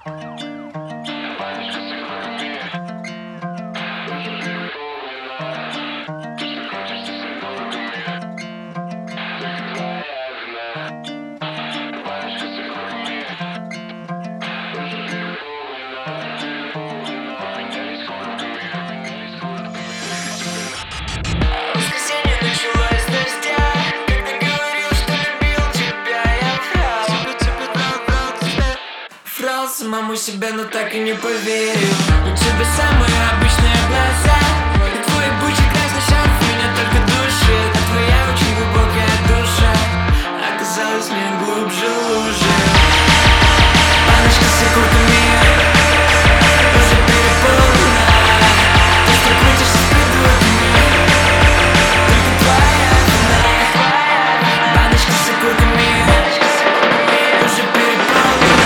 Самому себе, но так и не поверил. У тебя самые обычные глаза, и твой бычий красный шарф меня только душит. А твоя очень глубокая душа оказалась не глубже лужи. Баночка с окурками уже переполнена. Ты что крутишься с придурками, только твоя вина. Баночка с окурками уже переполнена.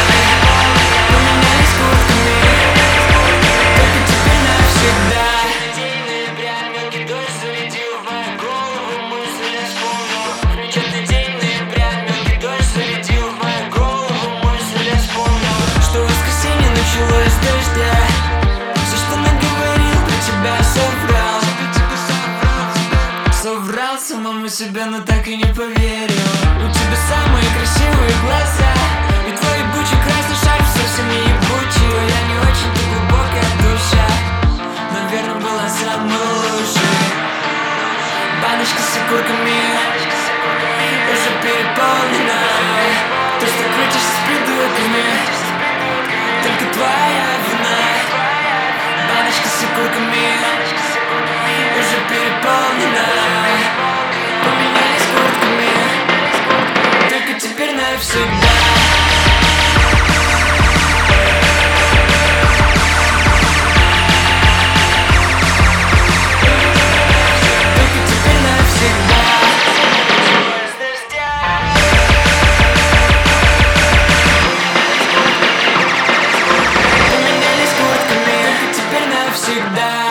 Началось с дождя. Все, что наговорил про тебя, соврал самому себе, но так и не поверил. У тебя самые красивые глаза, и твой ебучий красный шарф совсем не ебучий. Я не очень-то глубокая душа, наверное, была самой лучшей. Баночка с окурками уже переполнена. Ты что крутишься с придурками, только твоя вина. Баночка с окурками уже переполнена. Поменялись куртками, только теперь навсегда. Всегда.